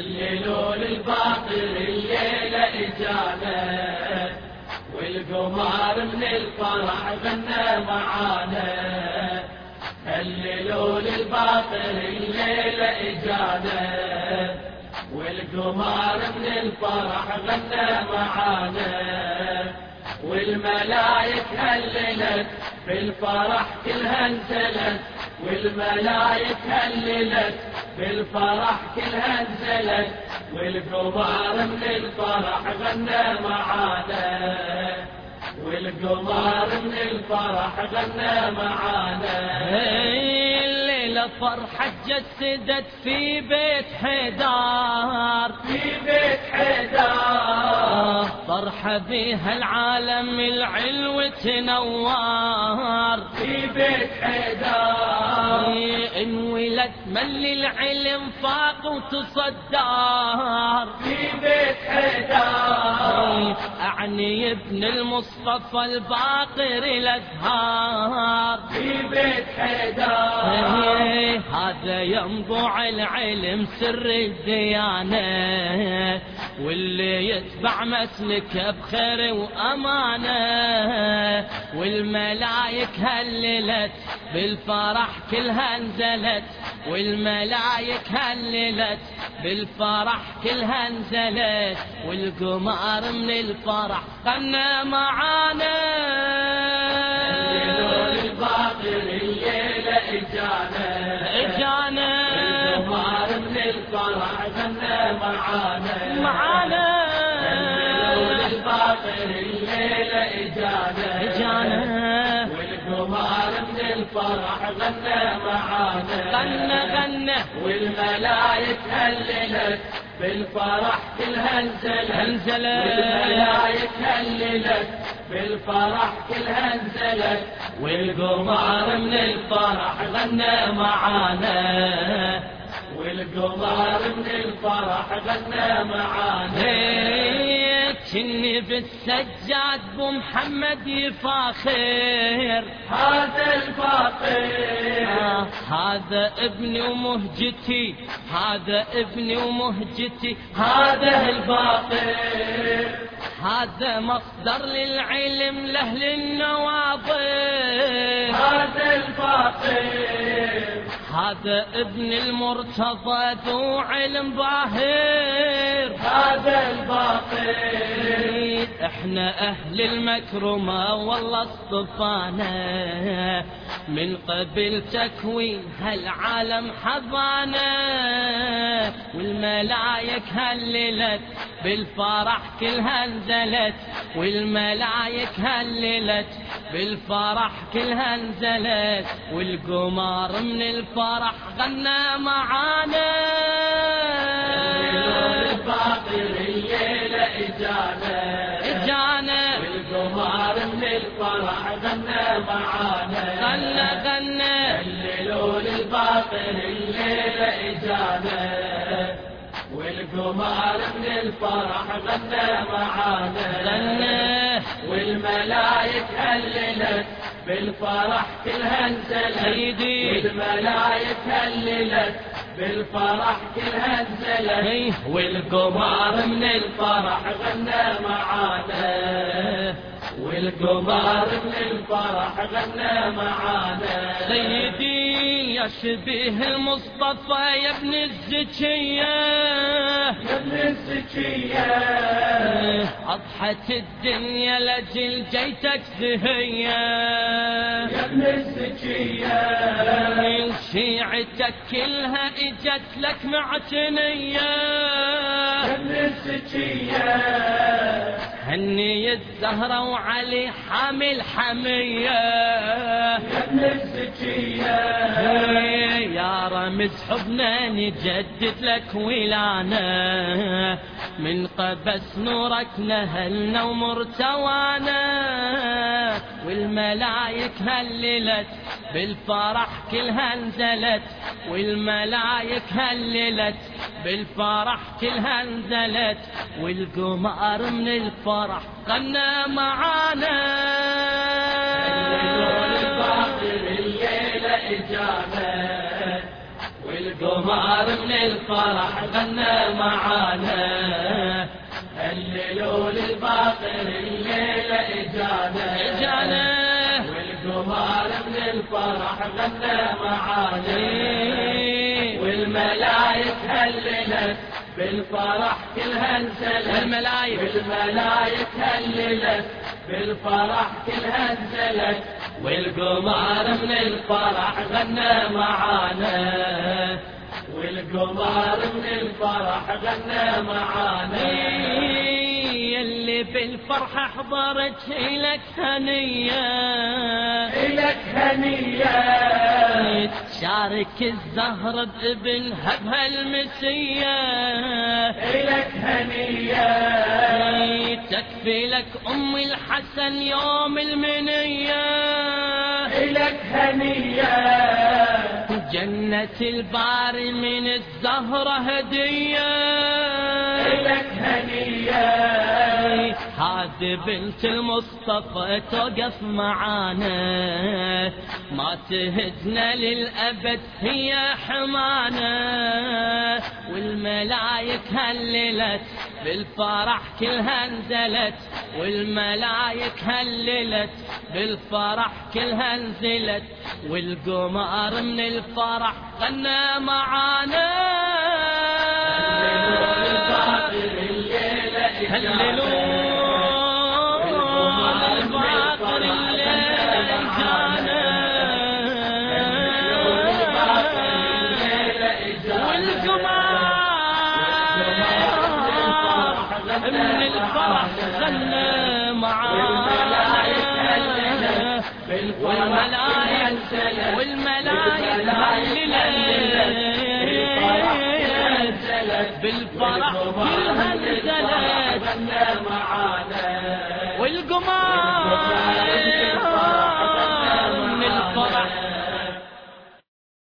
هللوا للباطل الليلة إجانا، والقمر من الفرح غنى معانا. هللوا للباطل الليلة إجانا، والقمر من الفرح غنى معانا. والملايك هللت بالفرح كلها انزلت، والملايك هللت بالفرح كلها انزلت، والقمر من الفرح غنى معانا. والقمر من الفرح غنى معانا. الليلة فرحة جسدت في بيت حيدار، في بيت حيدار، فرحة بها العالم العلو تنوار. في بيت حيدار، انولد من للعلم فاق وتصدار. في بيت حيدار، أعني ابن المصطفى الباقر الأزهار. في بيت حيدار، هذا ينبوع العلم سر الديانة، واللي يتبع مسلكه بخير وأمانة. والملايك هللت بالفرح كلها انزلت، والملايك هللت بالفرح كلها انزلت، والقمر من الفرح غنى معانا. هللوا للباطل الليلة إجانا، والقمر من الفرح غنى معانا. هللوا للباطل الليلة إجانا، والقمر من الفرح غنى معانا. غنى والملايك هللت بالفرح كلها انزلت، والملايك هللت بالفرح كلها انزلت، والقمر من الفرح غنى معانا. والقمر من الفرح غنى معانا. كني بالسجاد بمحمد يفاخر، هذا الفاخر، هذا ابني ومهجتي، هذا ابني ومهجتي، هذا الفاخر، هذا مصدر للعلم لأهل النواظر. هذا الفاخر، هذا ابن المرتضى ذو علم باهر. هذا الفاخر، احنا اهل المكرمة والله اصطفانا، من قبل تكوين هالعالم حضانا. والملايك هللت بالفرح كلها انزلت، والملايك هللت بالفرح كلها انزلت، والقمر من الفرح غنى معانا. الباطل الليلة إجانا، والقمر من الفرح غنى معانا. غنى هللوا للباطل الليلة إجانا، والقمر من الفرح غنى معانا. والملايك هللت بالفرح كلها انزلت، والملايك هللت بالفرح كلها انزلت، والقمر من الفرح غنى معانا. والقمر من الفرح غنى معانا. سيدي يا شبيه المصطفى يا ابن الزكية، يا ابن الزكية، أضحت الدنيا لجل جيتك زهية. يا ابن الزكية، من شيعتك كلها اجت لك معتنية. يا ابن الزكية، هني الزهرة وعلي حامل حمية. يا ابن الزكية، يا رمز حبنا نجدد لك ولانا، من قبس نورك نهلنا ومرتوانا. والملايك هللت بالفرح كلها انزلت، والملايك هللت بالفرح كلها انزلت، والقمر من الفرح غنى معانا. الباطل الليلة إجانا، والقمر والقمار من الفرح غنى معانا. هللوا للباقر الليلة إجانا، والقمار من الفرح غنى معانا. والملايك هللت بالفرح كلها انزلت، والملايك هللت بالفرح كلها انزلت. والقمار من الفرح غنى معانا، والقمار من الفرح غنى معانا. يلي بالفرحة حضرت إلك هنية، إلك هنية. تشارك الزهر بابنها بهالمسية، إلك هنية. تكفي لك أم الحسن يوم المنية، إلك هنية. جنة الباري من الزهرة هدية، إلك هنية. هذه بنت المصطفى توقف معانا، ما تهزنا للأبد هي حمانا. والملايك هللت بالفرح كلها نزلت، والملايك هللت بالفرح كلها نزلت. والقمار من الفرح غنى معانا. هللوا الباقر الليلة إجانا، والقمار من الفرح غنى معانا. والملايك هللت بالفرح كلها نزلت. والقمار